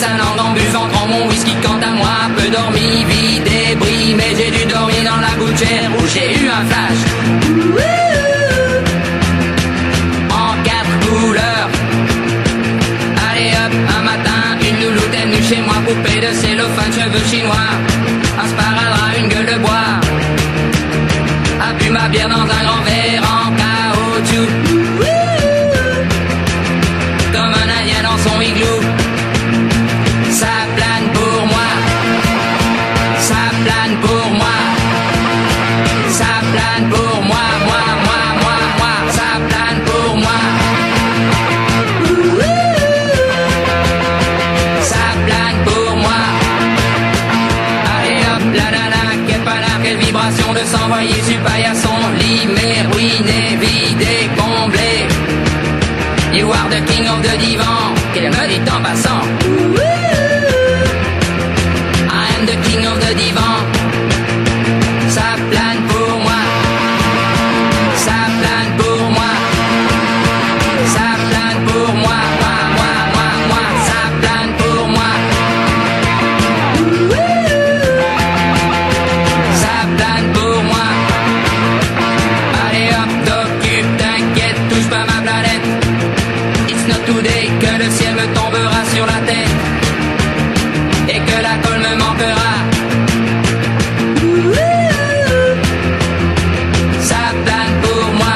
sa langue en buvant grand mon whisky. Quant à moi, peu dormi, vie débris, mais j'ai dû dormir dans la gouttière où j'ai eu un flash. En 4 couleurs. Allez hop, un matin, une louloute est venue chez moi, poupée de cellophane, cheveux chinois, un sparadrap, une gueule de bois, a bu ma bière dans un grand verre en caoutchouc, comme un indien dans son igloo. Ça plane pour moi, ça plane pour moi, ça plane pour moi, moi, ça plane pour moi. Ça plane pour moi. Allez hop, la nana, quelle panard, quelle vibration de s'envoyer sur paillasson. Limé, ruiné, vidé, comblé. You are the king of the divan, qu'elle me dit en passant. I am the king of the divan. Ça plane pour moi. Ça plane pour moi. Ça plane pour moi. Moi, ça plane pour moi. Ça plane pour moi. Allez hop, t'occupe, t'inquiète, touche pas ma planète. It's not today que le ciel me tombera sur la tête et que la colle me manquera. Ça plane pour moi.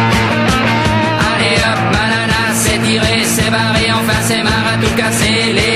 Allez hop, banana, c'est tiré, c'est barré, enfin c'est marre à tout casser. Les